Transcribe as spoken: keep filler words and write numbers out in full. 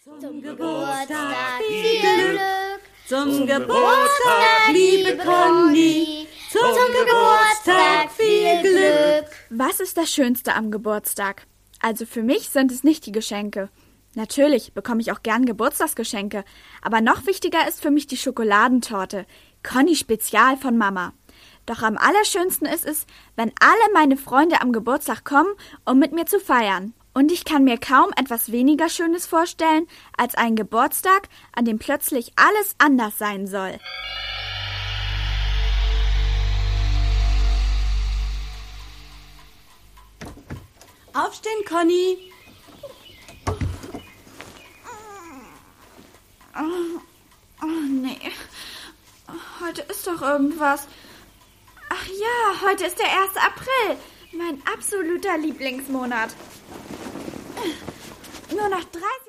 Zum Geburtstag viel Glück, zum Geburtstag, liebe Conny, zum Geburtstag viel Glück. Was ist das Schönste am Geburtstag? Also für mich sind es nicht die Geschenke. Natürlich bekomme ich auch gern Geburtstagsgeschenke, aber noch wichtiger ist für mich die Schokoladentorte, Conny Spezial von Mama. Doch am allerschönsten ist es, wenn alle meine Freunde am Geburtstag kommen, um mit mir zu feiern. Und ich kann mir kaum etwas weniger Schönes vorstellen, als einen Geburtstag, an dem plötzlich alles anders sein soll. Aufstehen, Conny! Oh, oh nee, heute ist doch irgendwas. Ach ja, heute ist der erste April, mein absoluter Lieblingsmonat. Nur noch dreißig